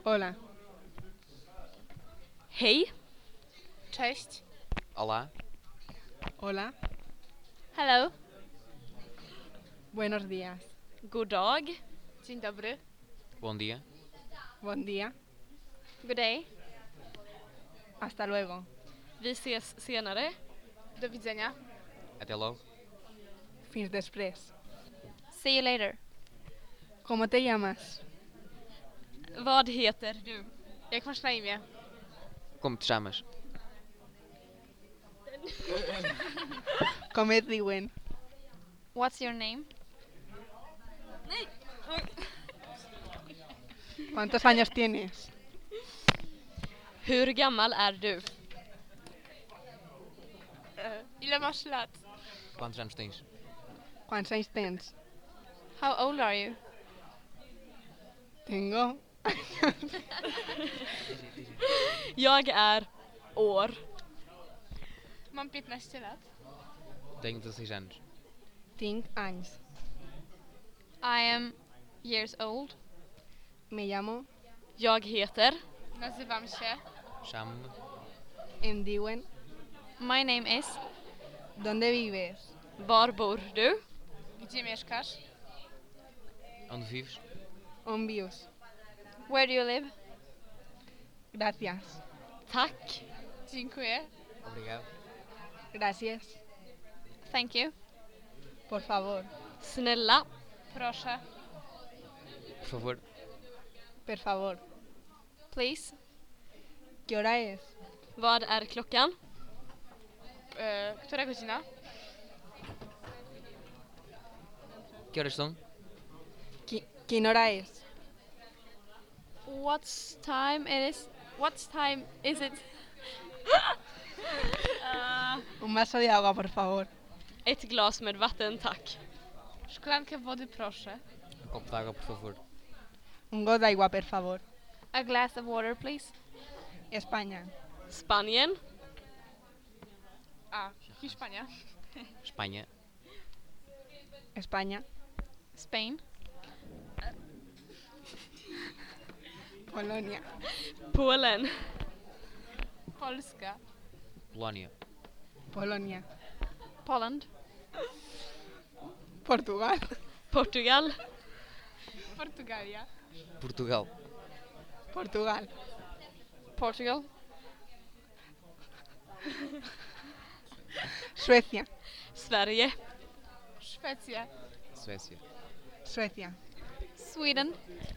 Hola. Hej. Cześć. Olá, Hola. Hello. Buenos días. God dag. Dzień dobry. bom dia, Buen día. God day. Hasta luego. Vi ses senare. Do widzenia. até logo, Fins després. See you later. ¿Cómo te llamas? Vad heter du? Jak masz na imię? como te chamas? Com et diuen? What's your name? ¿Cuántos años tienes? Hur gammal är du? Ile masz lat? Quantos anos tens? ¿Cuántos años tens? How old are you? Tengo... Jag är år. Mam 15 lat. Tenho 16 anos. Tinc anys. I am years old. Me llamo... Jag heter. Nazywam się. Chamo-me. Em diuen... My name is. ¿Dónde vives? Var bor du? Gdzie mieszkasz? Onde vives? On vius? Where do you live? Gracias. Tack. Dziękuję. Obrigado. Gracias. Thank you. Por favor. Snälla. Proszę. Por favor, Per favor. Please. ¿Qué hora es? Vad är klockan? Która godzina? que horas são? ¿Qué hora es? What time it is? What time is it? Un vaso de agua, por favor. Ett glas med vatten, tack. Szklankę wody, proszę. Um copo d'água, por favor. Un gota de agua, por favor. A glass of water, please. España. Spanien. A. Hiszpania. Espanha, España. Spain. Polonia. Polen. Polska. Polónia, Polonia. Poland. Portugal. Portugal. Portugalia. Portugal, Portugal. Portugal. Suecia. Sverige. Szwecja. Suécia, Suecia. Sweden.